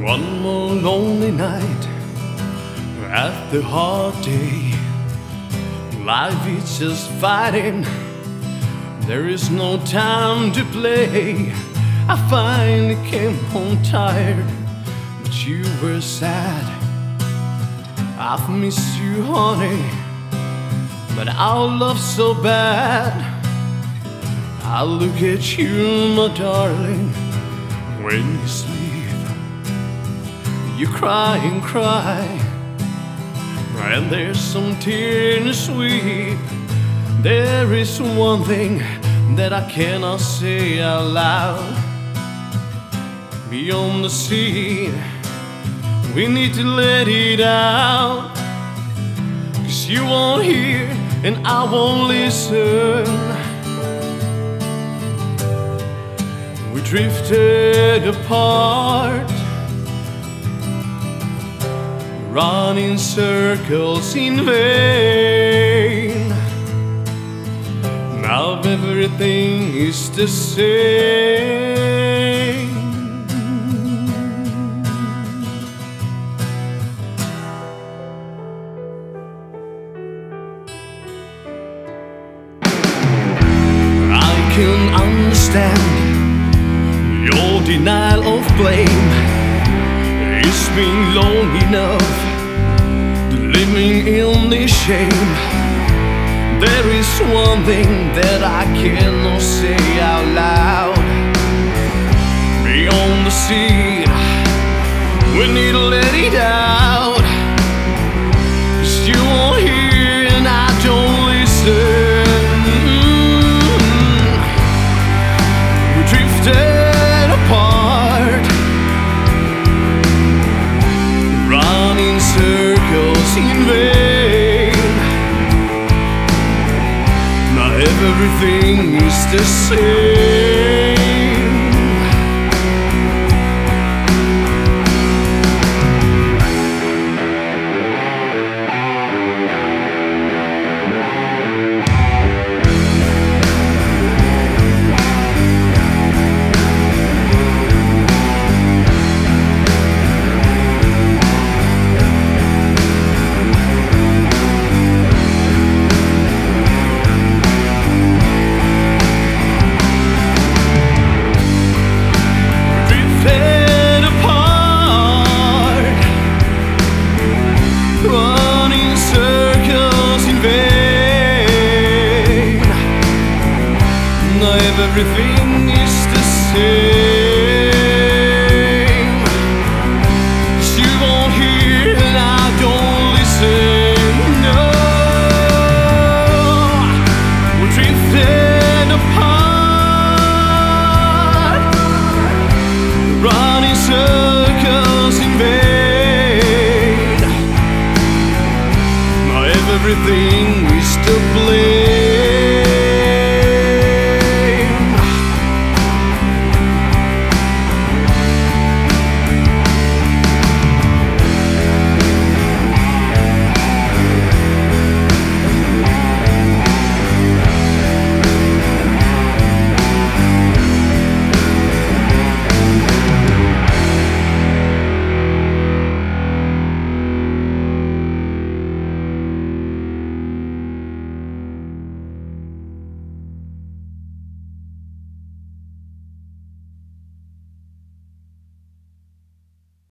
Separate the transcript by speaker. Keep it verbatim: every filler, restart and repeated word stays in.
Speaker 1: One more lonely night after hard day. Life is just fighting, there is no time to play. I finally came home tired, but you were sad. I've missed you, honey, but our love's so bad. I look at you, my darling, when you sleep. You cry and cry, and there's some tears to weep. There is one thing that I cannot say out loud. Beyond the sea, we need to let it out. 'Cause you won't hear and I won't listen. We drifted apart, running circles in vain. Now everything is the same. I can understand your denial of blame. It's been long enough living in this shame. There is one thing that I cannot say out loud. Beyond the sea, we need to let it out. 'Cause you won't hear and I don't listen. We drifted apart, running circles in vain. Now everything is the same. Everything is the same. 'Cause you won't hear and I don't listen. No, we're drifting apart, running circles in vain. Now everything